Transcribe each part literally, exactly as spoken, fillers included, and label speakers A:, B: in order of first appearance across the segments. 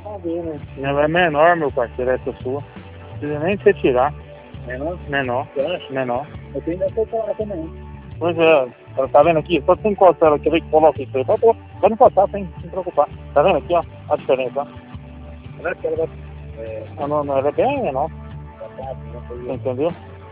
A: saber, né?
B: Ela é menor, meu parceiro, essa sua. Não precisa nem você tirar.
A: Menor?
B: Menor.
A: Você acha?
B: Menor.
A: Eu tenho dessa falar também.
B: Pois é, ela tá vendo aqui? Só você encostar ela aqui, que coloca isso aí. Pode, pode encostar sem se preocupar. Tá vendo aqui, ó? A diferença, ó.
A: Será que ela vai... É,
B: Ah, não, não, ela é bem menor.
A: pra trás, né? Pra
B: Você entendeu?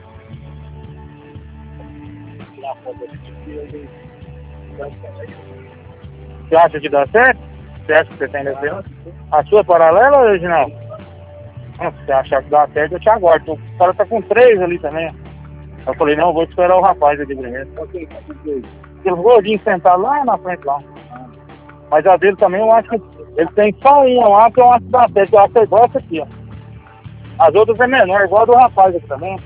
A: tirar a foto aqui e ele vai falar.
B: Você acha que dá certo? Você acha que você tem desenho? A sua é paralela ou original? Não, se você achar que dá certo, eu te aguardo. O cara tá com três ali também. Eu falei, não, eu vou esperar o rapaz aqui primeiro.
A: Ok, tá com dois.
B: Aquele gordinho sentado lá na frente lá. Mas a dele também, eu acho que ele tem só uma lá que eu acho que dá certo. Eu acho que é igual essa aqui, ó. As outras é menor, igual a do rapaz aqui também.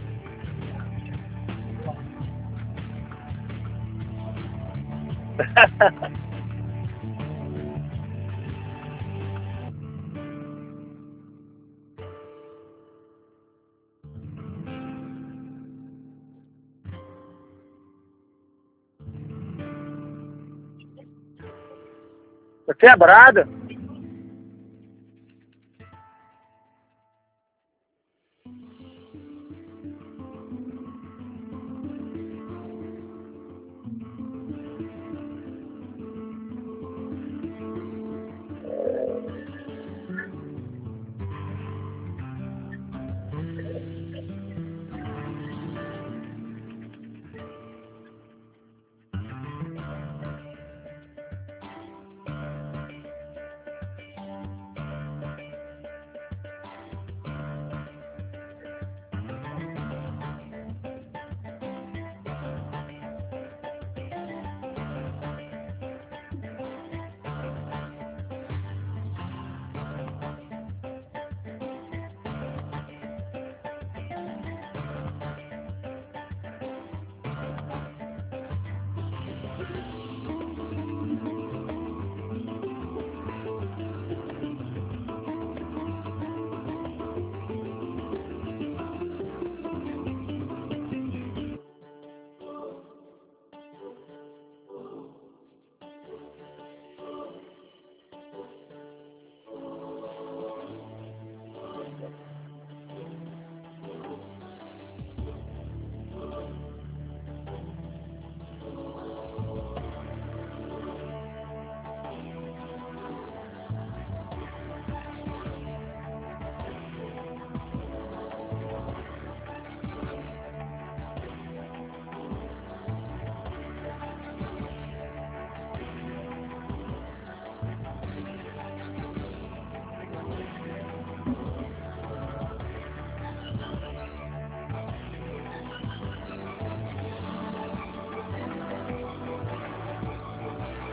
B: Tá quebrada.